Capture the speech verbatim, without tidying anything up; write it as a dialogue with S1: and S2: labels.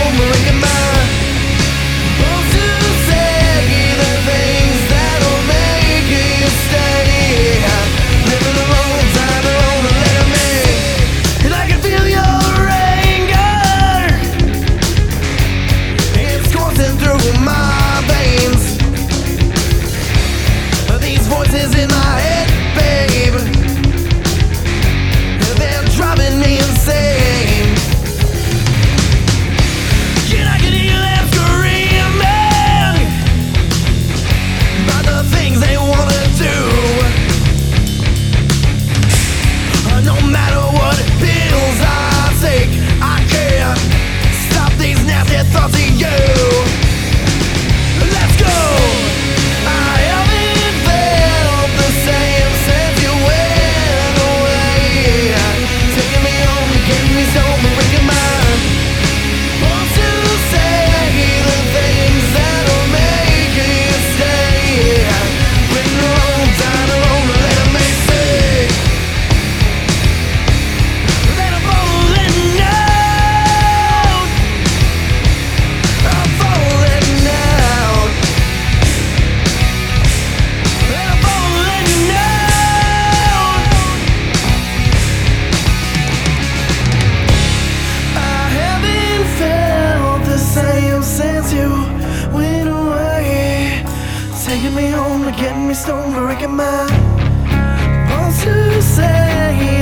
S1: stone, breaking my bones to say the things that'll make you stay. Living alone, time alone, let me. And I can feel your anger. It's coursing through my veins. These voices in my head, babe, they're driving me insane. Can I get hear them screaming about the things they wanna do? No matter what pills I take, I can't stop these nasty thoughts of you. Let's go. I haven't felt the same since you went away. Taking me home, getting me sober, breaking my bones to say the things that'll make you stay. Written alone, dying alone, let me say that I'm falling out. I'm falling out. That I'm falling out. I haven't felt the same since you went away. Taking me home, getting me stoned, breaking my bones to say